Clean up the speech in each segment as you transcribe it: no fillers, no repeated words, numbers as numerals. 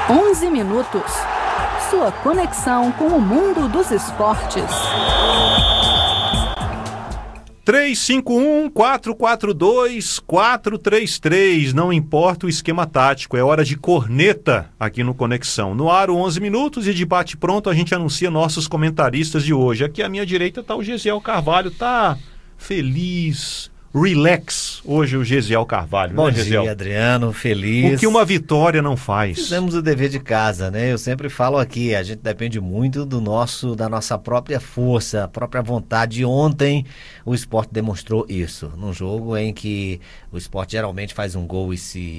11 minutos. Sua conexão com o mundo dos esportes. 351-442-433. Não importa o esquema tático, é hora de corneta aqui no Conexão. No ar, 11 minutos e de bate pronto a gente anuncia nossos comentaristas de hoje. Aqui à minha direita está o Gesiel Carvalho, tá feliz, relax hoje o Gesiel Carvalho. Bom né, dia, Gesiel? Adriano, feliz. O que uma vitória não faz. Fizemos o dever de casa, né? Eu sempre falo aqui, a gente depende muito da nossa própria força, a própria vontade. Ontem o Sport demonstrou isso, num jogo em que o Sport geralmente faz um gol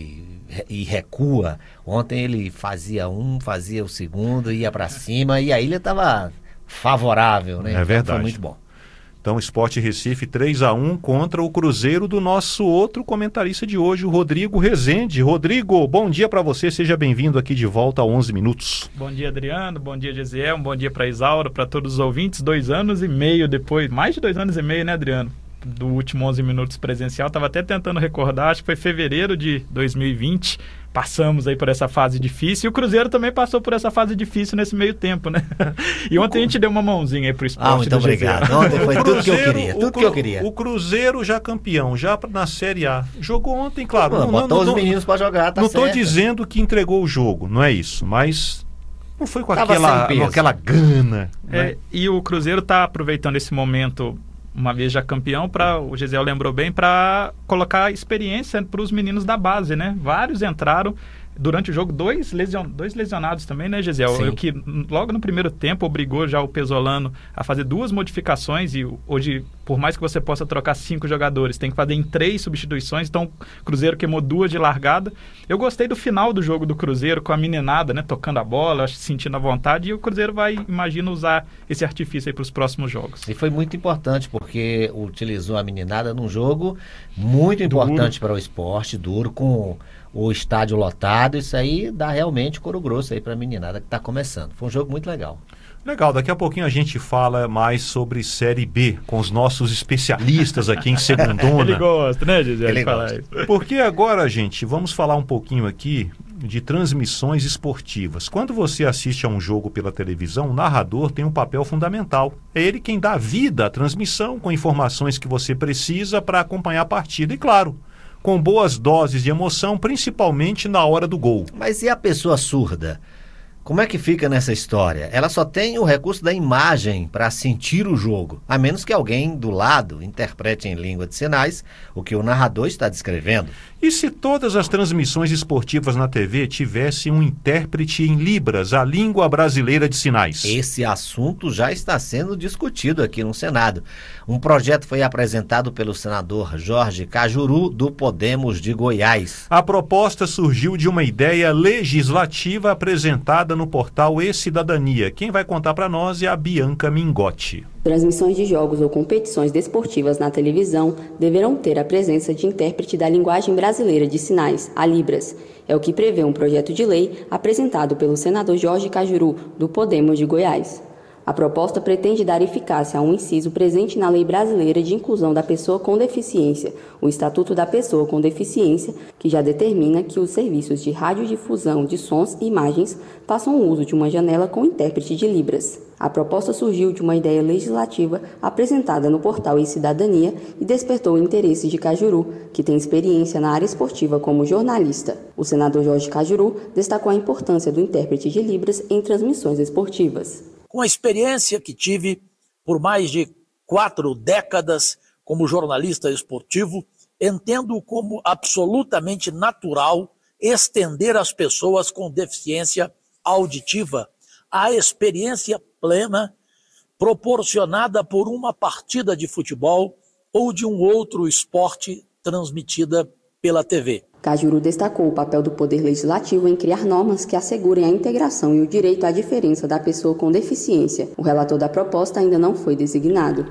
e recua. Ontem ele fazia o segundo, ia para cima e a ilha estava favorável, né? É verdade. Então, foi muito bom. Então, Sport Recife 3-1 contra o Cruzeiro do nosso outro comentarista de hoje, o Rodrigo Rezende. Rodrigo, bom dia para você, seja bem-vindo aqui de volta a 11 minutos. Bom dia, Adriano, bom dia, Gesiel, um bom dia para Isaura, para todos os ouvintes. 2 anos e meio depois, mais de 2 anos e meio, né, Adriano? Do último 11 minutos presencial, estava até tentando recordar, acho que foi fevereiro de 2020, passamos aí por essa fase difícil, e o Cruzeiro também passou por essa fase difícil nesse meio tempo, né? E ontem a gente deu uma mãozinha aí pro Sport. Muito obrigado. Ontem foi tudo que eu queria, O Cruzeiro já campeão, já na Série A. Jogou ontem, claro. Botou os meninos para jogar, tá não certo. Não tô dizendo que entregou o jogo, não é isso, mas não foi com aquela gana. Né? E o Cruzeiro tá aproveitando esse momento, uma vez já campeão, o Gesiel lembrou bem, para colocar experiência para os meninos da base, né? Vários entraram durante o jogo, dois lesionados também, né, Gesiel? O que logo no primeiro tempo obrigou já o Pesolano a fazer 2 modificações, e hoje, por mais que você possa trocar 5 jogadores, tem que fazer em 3 substituições, então o Cruzeiro queimou 2 de largada. Eu gostei do final do jogo do Cruzeiro, com a meninada, né, tocando a bola, sentindo a vontade, e o Cruzeiro vai, imagino, usar esse artifício aí para os próximos jogos. E foi muito importante, porque utilizou a meninada num jogo muito importante para o esporte, duro, com o estádio lotado. Isso aí dá realmente couro grosso aí para a meninada que está começando. Foi um jogo muito legal. Legal, daqui a pouquinho a gente fala mais sobre Série B, com os nossos especialistas aqui em segundona. Ele gosta, né, Gisele? Ele gosta. Porque agora, gente, vamos falar um pouquinho aqui de transmissões esportivas. Quando você assiste a um jogo pela televisão, o narrador tem um papel fundamental. É ele quem dá vida à transmissão, com informações que você precisa para acompanhar a partida. E claro, com boas doses de emoção, principalmente na hora do gol. Mas e a pessoa surda? Como é que fica nessa história? Ela só tem o recurso da imagem para sentir o jogo, a menos que alguém do lado interprete em língua de sinais o que o narrador está descrevendo. E se todas as transmissões esportivas na TV tivessem um intérprete em Libras, a língua brasileira de sinais? Esse assunto já está sendo discutido aqui no Senado. Um projeto foi apresentado pelo senador Jorge Cajuru, do Podemos de Goiás. A proposta surgiu de uma ideia legislativa apresentada no portal E-Cidadania. Quem vai contar para nós é a Bianca Mingotti. Transmissões de jogos ou competições desportivas na televisão deverão ter a presença de intérprete da linguagem brasileira de sinais, a Libras. É o que prevê um projeto de lei apresentado pelo senador Jorge Cajuru, do Podemos de Goiás. A proposta pretende dar eficácia a um inciso presente na Lei Brasileira de Inclusão da Pessoa com Deficiência, o Estatuto da Pessoa com Deficiência, que já determina que os serviços de radiodifusão de sons e imagens façam uso de uma janela com intérprete de Libras. A proposta surgiu de uma ideia legislativa apresentada no portal E-Cidadania e despertou o interesse de Cajuru, que tem experiência na área esportiva como jornalista. O senador Jorge Cajuru destacou a importância do intérprete de Libras em transmissões esportivas. Com a experiência que tive por mais de 4 décadas como jornalista esportivo, entendo como absolutamente natural estender às pessoas com deficiência auditiva a experiência plena proporcionada por uma partida de futebol ou de um outro esporte transmitida pela TV. Cajuru destacou o papel do Poder Legislativo em criar normas que assegurem a integração e o direito à diferença da pessoa com deficiência. O relator da proposta ainda não foi designado.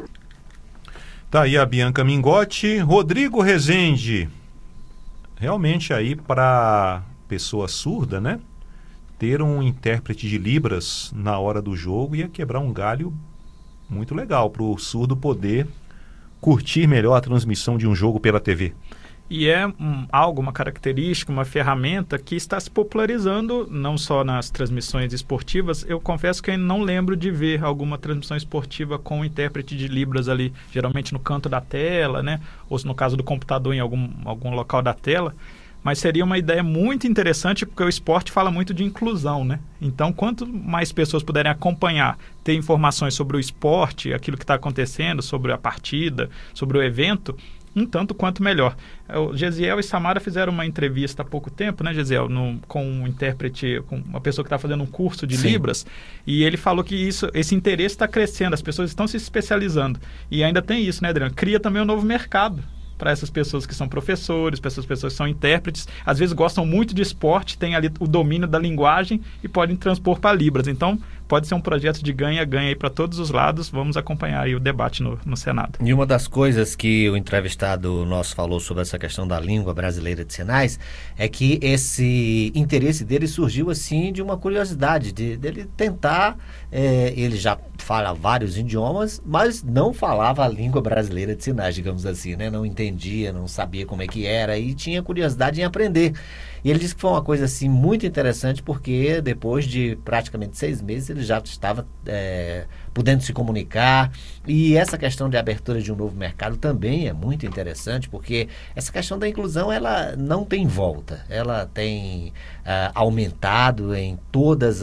Tá aí a Bianca Mingotti. Rodrigo Rezende. Realmente aí para pessoa surda, né? Ter um intérprete de Libras na hora do jogo ia quebrar um galho muito legal para o surdo poder curtir melhor a transmissão de um jogo pela TV. E é uma característica, uma ferramenta que está se popularizando não só nas transmissões esportivas. Eu confesso que eu não lembro de ver alguma transmissão esportiva com intérprete de Libras ali, geralmente no canto da tela, né? Ou no caso do computador em algum local da tela. Mas seria uma ideia muito interessante, porque o esporte fala muito de inclusão, né? Então, quanto mais pessoas puderem acompanhar, ter informações sobre o esporte, aquilo que está acontecendo, sobre a partida, sobre o evento, um tanto quanto melhor. O Gesiel e Samara fizeram uma entrevista há pouco tempo, né, Gesiel, com um intérprete, com uma pessoa que está fazendo um curso de Libras, e ele falou que esse interesse está crescendo, as pessoas estão se especializando. E ainda tem isso, né, Adriano? Cria também um novo mercado para essas pessoas que são professores, para essas pessoas que são intérpretes, às vezes gostam muito de esporte, têm ali o domínio da linguagem e podem transpor para Libras. Então, pode ser um projeto de ganha-ganha aí para todos os lados. Vamos acompanhar aí o debate no Senado. E uma das coisas que o entrevistado nosso falou sobre essa questão da língua brasileira de sinais é que esse interesse dele surgiu assim de uma curiosidade, dele tentar, ele já fala vários idiomas, mas não falava a língua brasileira de sinais, digamos assim, né? Não entendia, não sabia como é que era e tinha curiosidade em aprender. E ele disse que foi uma coisa assim muito interessante, porque depois de praticamente 6 meses ele já estava podendo se comunicar. E essa questão de abertura de um novo mercado também é muito interessante, porque essa questão da inclusão, ela não tem volta. Ela tem aumentado em todas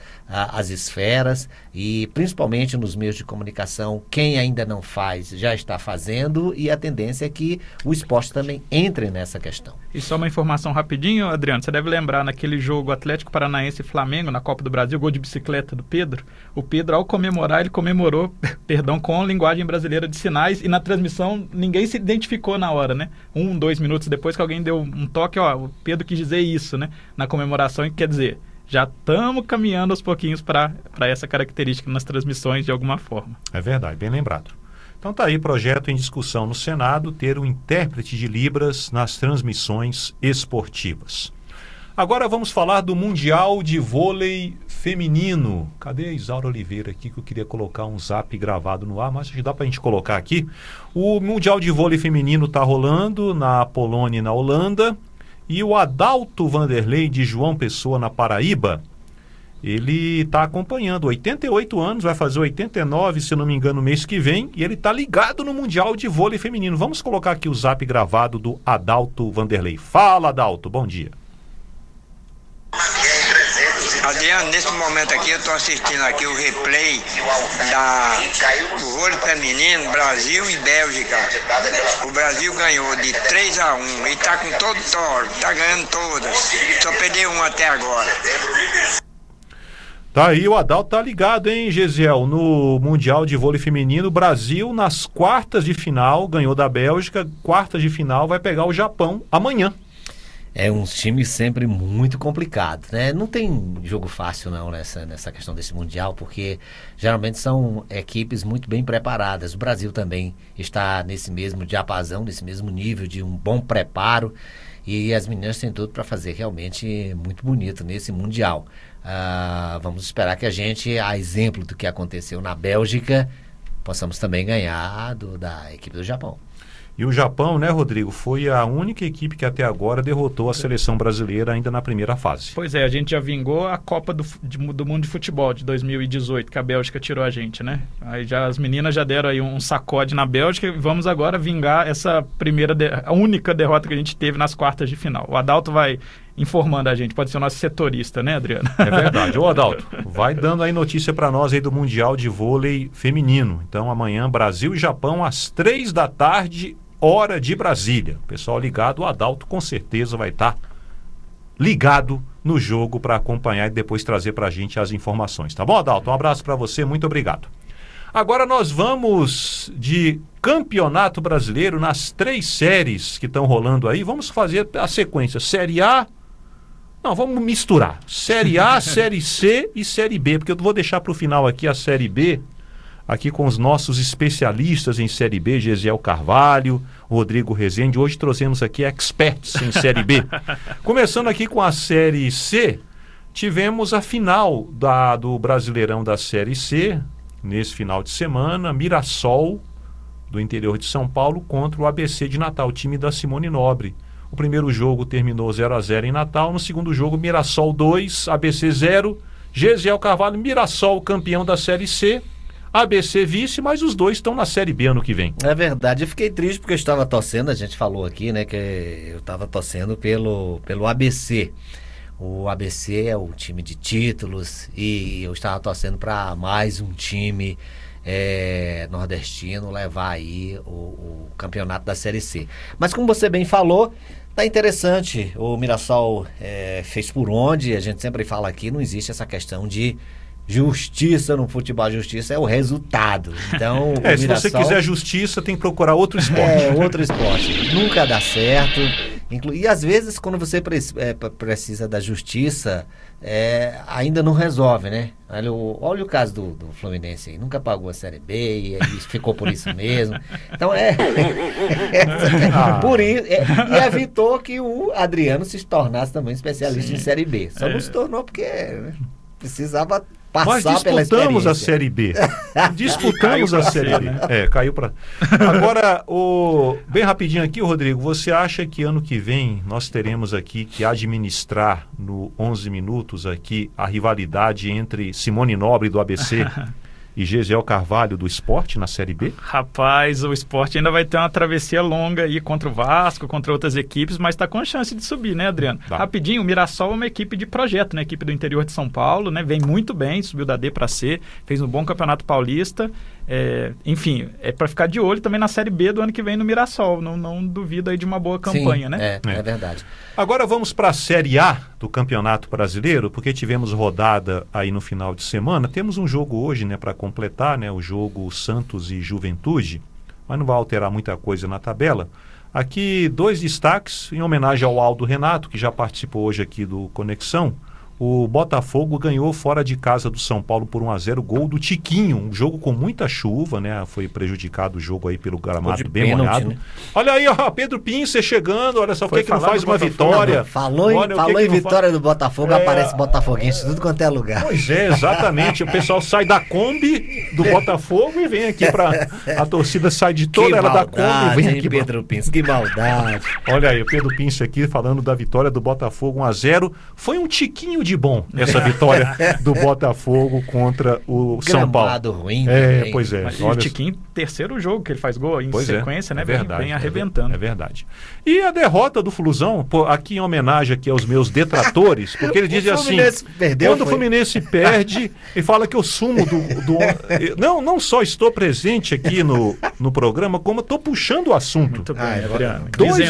as esferas, e principalmente nos meios de comunicação, quem ainda não faz já está fazendo, e a tendência é que o esporte também entre nessa questão. E só uma informação rapidinho, Adriano, você deve lembrar naquele jogo Atlético Paranaense e Flamengo na Copa do Brasil, gol de bicicleta do Pedro. O Pedro, ao comemorar, ele comemorou, com linguagem brasileira de sinais, e na transmissão ninguém se identificou na hora, né? 2 minutos depois que alguém deu um toque, o Pedro quis dizer isso, né? Na comemoração, e quer dizer, já estamos caminhando aos pouquinhos para essa característica nas transmissões de alguma forma. É verdade, bem lembrado. Então tá aí, projeto em discussão no Senado, ter um intérprete de Libras nas transmissões esportivas. Agora vamos falar do Mundial de Vôlei Feminino. Cadê a Isaura Oliveira aqui, que eu queria colocar um zap gravado no ar, mas acho que dá pra gente colocar aqui. O Mundial de Vôlei Feminino tá rolando na Polônia e na Holanda. E o Adalto Vanderlei, de João Pessoa, na Paraíba, ele está acompanhando, 88 anos, vai fazer 89, se não me engano, no mês que vem, e ele está ligado no Mundial de Vôlei Feminino. Vamos colocar aqui o zap gravado do Adalto Vanderlei. Fala, Adalto, bom dia. Adriano, nesse momento aqui eu estou assistindo aqui o replay do vôlei feminino, Brasil e Bélgica. O Brasil ganhou de 3-1 e está com todo o toro, está ganhando todas. Só perdeu uma até agora. Tá aí, o Adalto tá ligado, hein, Gesiel? No Mundial de Vôlei Feminino, o Brasil nas quartas de final, ganhou da Bélgica, quartas de final, vai pegar o Japão amanhã. É um time sempre muito complicado, né? Não tem jogo fácil não nessa questão desse Mundial, porque geralmente são equipes muito bem preparadas. O Brasil também está nesse mesmo diapasão, nesse mesmo nível de um bom preparo, e as meninas têm tudo para fazer realmente muito bonito nesse Mundial. Vamos esperar que a gente, a exemplo do que aconteceu na Bélgica, possamos também ganhar da equipe do Japão. E o Japão, né, Rodrigo, foi a única equipe que até agora derrotou a seleção brasileira ainda na primeira fase. Pois é, a gente já vingou a Copa do Mundo de Futebol de 2018, que a Bélgica tirou a gente, né? Aí as meninas já deram aí um sacode na Bélgica, e vamos agora vingar essa a única derrota que a gente teve nas quartas de final. O Adalto vai informando a gente, pode ser o nosso setorista, né, Adriano? É verdade. Ô, Adalto, vai dando aí notícia para nós aí do Mundial de Vôlei Feminino. Então amanhã, Brasil e Japão, às 15h, hora de Brasília. Pessoal ligado, o Adalto com certeza vai estar ligado no jogo para acompanhar e depois trazer para a gente as informações. Tá bom, Adalto? Um abraço para você, muito obrigado. Agora nós vamos de Campeonato Brasileiro nas 3 séries que estão rolando aí. Vamos fazer a sequência. Série A... Não, vamos misturar. Série A, Série C e Série B, porque eu vou deixar para o final aqui a Série B, aqui com os nossos especialistas em Série B, Gesiel Carvalho, Rodrigo Rezende. Hoje trouxemos aqui experts em Série B. Começando aqui com a Série C, tivemos a final do Brasileirão da Série C, nesse final de semana. Mirassol do interior de São Paulo contra o ABC de Natal, o time da Simone Nobre. O primeiro jogo terminou 0-0 em Natal, no segundo jogo Mirassol 2, ABC 0, Gesiel Carvalho, Mirassol campeão da Série C, ABC vice, mas os dois estão na Série B ano que vem. É verdade, eu fiquei triste porque eu estava torcendo, a gente falou aqui, né, que eu estava torcendo pelo ABC. O ABC é o time de títulos e eu estava torcendo para mais um time nordestino levar aí o campeonato da Série C. Mas como você bem falou, tá interessante, o Mirassol fez por onde, a gente sempre fala aqui, não existe essa questão de justiça no futebol, a justiça é o resultado. Então, o se Mirassol, você quiser justiça, tem que procurar outro esporte. Outro esporte. Nunca dá certo. E às vezes, quando você precisa da justiça, ainda não resolve, né? Olha o caso do Fluminense aí. Nunca pagou a Série B e ficou por isso mesmo. Então, por isso. E evitou que o Adriano se tornasse também especialista em Série B. Só não se tornou porque precisava Nós passar pela experiência. disputamos a Série B. Disputamos a Série B. Caiu para. Agora, bem rapidinho aqui, Rodrigo, você acha que ano que vem nós teremos aqui que administrar no 11 minutos aqui a rivalidade entre Simone Nobre do ABC e Gesiel Carvalho do Sport na Série B? Rapaz, o Sport ainda vai ter uma travessia longa aí contra o Vasco, contra outras equipes, mas está com a chance de subir, né, Adriano? Tá. Rapidinho, o Mirassol é uma equipe de projeto, né? Equipe do interior de São Paulo, né? Vem muito bem, subiu da D para C, fez um bom campeonato paulista. Enfim, é para ficar de olho também na Série B do ano que vem no Mirassol. Não duvido aí de uma boa campanha, né? É verdade. Agora vamos para a Série A do Campeonato Brasileiro, porque tivemos rodada aí no final de semana. Temos um jogo hoje, né, para completar, né, o jogo Santos e Juventude, mas não vai alterar muita coisa na tabela. Aqui 2 destaques em homenagem ao Aldo Renato, que já participou hoje aqui do Conexão. O Botafogo ganhou fora de casa do São Paulo por 1-0, gol do Tiquinho, um jogo com muita chuva, né? Foi prejudicado o jogo aí pelo gramado bem molhado. Né? Olha aí, ó, Pedro Pincer chegando, olha só, por que não faz uma vitória? Falou em vitória do Botafogo, aparece botafoguense tudo quanto é lugar. Pois é, exatamente, o pessoal sai da Kombi do Botafogo e vem aqui a torcida sai de toda ela da Kombi e vem aqui. Pedro Pincer, que maldade. Olha aí, o Pedro Pincer aqui falando da vitória do Botafogo 1-0, foi um tiquinho de bom essa vitória do Botafogo contra o São Paulo. Gramado ruim. Pois é. Mas o Tiquinho, terceiro jogo que ele faz gol em sequência, né? Verdade, vem arrebentando. É verdade. E a derrota do Flusão, aqui em homenagem aqui aos meus detratores, porque ele diz assim, quando o Fluminense perde, ele fala que eu sumo não só estou presente aqui no programa, como estou puxando o assunto. Muito bem, Adriano.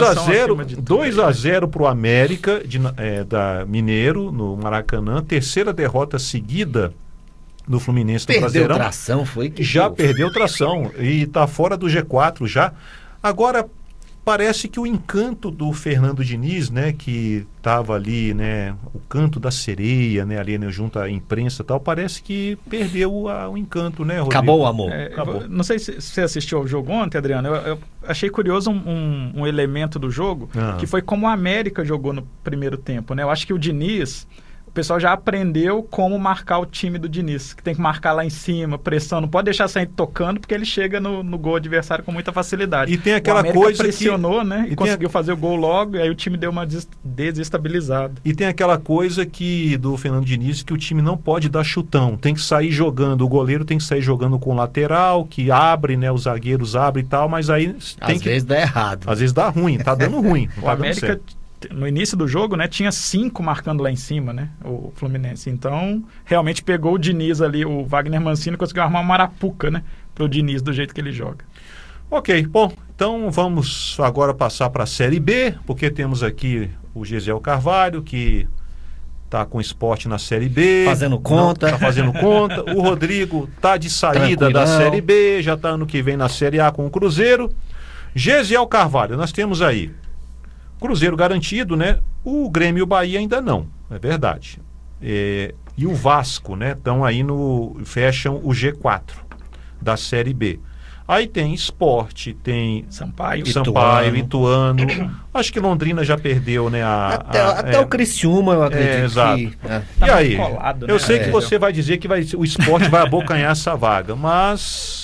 2-0 para o América da Mineiro, no Maracanã, terceira derrota seguida do Fluminense no Brasileirão. Perdeu tração, foi que já perdeu tração e está fora do G4 já. Agora, parece que o encanto do Fernando Diniz, né, que estava ali, né, o canto da sereia, né, ali, né, junto à imprensa e tal, parece que perdeu o encanto, né, Rodrigo? Acabou o amor. Acabou. Não sei se você assistiu ao jogo ontem, Adriano, eu achei curioso um elemento do jogo, que foi como a América jogou no primeiro tempo, né? Eu acho que o Diniz, o pessoal já aprendeu como marcar o time do Diniz, que tem que marcar lá em cima, pressão, não pode deixar sair tocando, porque ele chega no gol adversário com muita facilidade. E tem aquela coisa pressionou, né? E conseguiu fazer o gol logo, e aí o time deu uma desestabilizada. E tem aquela coisa do Fernando Diniz, que o time não pode dar chutão, tem que sair jogando, o goleiro tem que sair jogando com o lateral, que abre, né? Os zagueiros abrem e tal, mas aí às vezes dá errado. Às vezes dá ruim, tá dando ruim. O América, no início do jogo, né, tinha 5 marcando lá em cima, né, o Fluminense. Então, realmente pegou o Diniz ali, o Wagner Mancini conseguiu armar uma arapuca, né, pro Diniz do jeito que ele joga. Ok, bom, então vamos agora passar para a Série B, porque temos aqui o Gesiel Carvalho, que tá com o Sport na Série B. Fazendo conta. Tá fazendo conta. O Rodrigo tá de saída da Série B, já tá ano que vem na Série A com o Cruzeiro. Gesiel Carvalho, nós temos aí Cruzeiro garantido, né? O Grêmio e o Bahia ainda não, é verdade. E o Vasco, né? Estão aí fecham o G4 da Série B. Aí tem Sport, tem Sampaio, Ituano. Acho que Londrina já perdeu, né? Até o Criciúma, eu acredito. Exato. Que, e aí? Colado, eu né? sei que você vai dizer que o Sport vai abocanhar essa vaga, mas...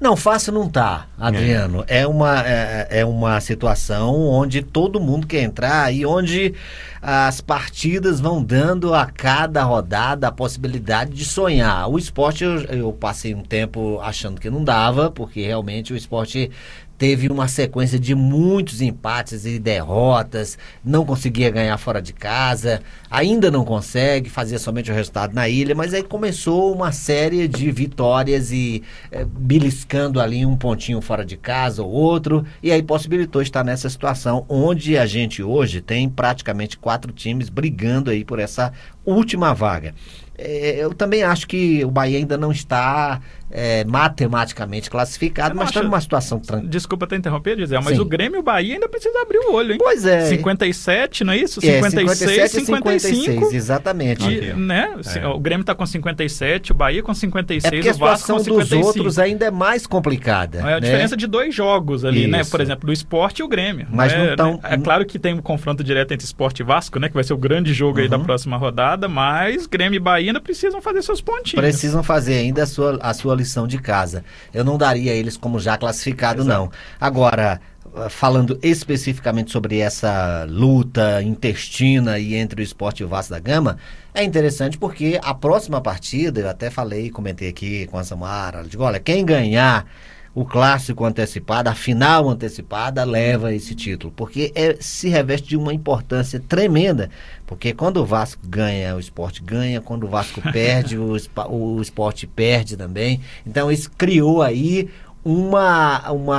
Não, fácil não tá, Adriano. É uma situação onde todo mundo quer entrar e onde as partidas vão dando a cada rodada a possibilidade de sonhar. O Sport, eu passei um tempo achando que não dava, porque realmente o Sport teve uma sequência de muitos empates e derrotas, não conseguia ganhar fora de casa, ainda não consegue, fazia somente o resultado na ilha, mas aí começou uma série de vitórias e beliscando ali um pontinho fora de casa ou outro, e aí possibilitou estar nessa situação onde a gente hoje tem praticamente 4 times brigando aí por essa última vaga. Eu também acho que o Bahia ainda não está matematicamente classificado, mas está numa situação tranquila. Desculpa até interromper, Gisele, mas Sim. o Grêmio e o Bahia ainda precisa abrir o olho, hein? Pois é. 57, não é isso? 56, 55. Exatamente. Né? O Grêmio está com 57, o Bahia com 56, porque a o Vasco com situação 55. dos outros ainda é mais complicada. É a diferença de 2 jogos ali, né? Isso. Por exemplo, do Sport e o Grêmio. Mas não tão... É claro que tem um confronto direto entre Sport e Vasco, né? Que vai ser o grande jogo aí da próxima rodada, mas Grêmio e Bahia ainda precisam fazer seus pontinhos. Precisam fazer ainda a sua lição de casa. Eu não daria eles como já classificado, não. Agora, falando especificamente sobre essa luta intestina aí entre o Sport e o Vasco da Gama, é interessante porque a próxima partida, eu até comentei aqui com a Samara, digo, olha, quem ganhar o clássico antecipado, a final antecipada, leva esse título, porque se reveste de uma importância tremenda, porque quando o Vasco ganha, o Sport ganha, quando o Vasco perde, o Sport perde também. Então isso criou aí uma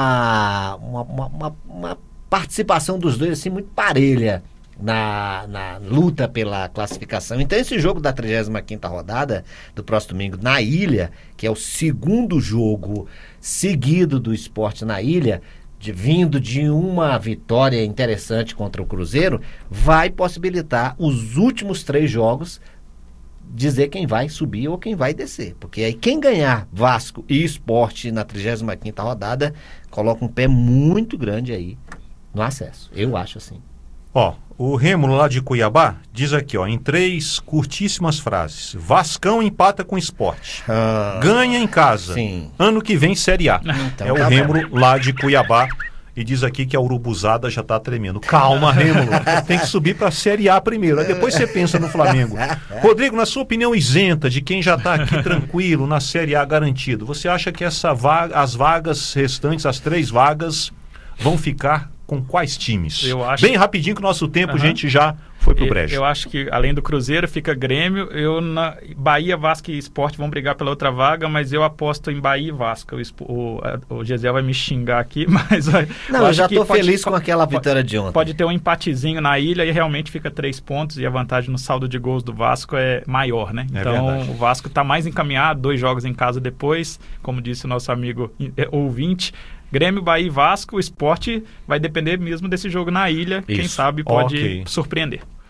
participação dos dois assim muito parelha na luta pela classificação. Então esse jogo da 35ª rodada do próximo domingo na Ilha, que é o segundo jogo seguido do Sport na Ilha, vindo de uma vitória interessante contra o Cruzeiro, vai possibilitar os últimos 3 jogos dizer quem vai subir ou quem vai descer, porque aí quem ganhar Vasco e Sport na 35ª rodada coloca um pé muito grande aí no acesso, eu acho assim. O Rêmulo lá de Cuiabá diz aqui, em 3 curtíssimas frases: Vascão empata com Sport, ganha em casa, sim. Ano que vem Série A. Então, é o Rêmulo lá de Cuiabá e diz aqui que a urubuzada já está tremendo. Calma, Rêmulo, tem que subir para a Série A primeiro, aí depois você pensa no Flamengo. Rodrigo, na sua opinião isenta de quem já está aqui tranquilo na Série A garantido, você acha que as vagas restantes, as 3 vagas, vão ficar com quais times? Eu acho... Bem rapidinho que o nosso tempo, gente, já foi pro brejo. Eu acho que além do Cruzeiro fica Grêmio, Bahia, Vasco e Sport vão brigar pela outra vaga, mas eu aposto em Bahia e Vasco. O Gisele vai me xingar aqui, mas... Não, eu já estou feliz com aquela vitória de ontem. Pode ter um empatezinho na Ilha e realmente fica 3 pontos e a vantagem no saldo de gols do Vasco é maior, né? Então verdade. O Vasco está mais encaminhado, 2 jogos em casa depois, como disse o nosso amigo ouvinte. Grêmio, Bahia e Vasco, o Sport vai depender mesmo desse jogo na Ilha. Isso. Quem sabe pode surpreender.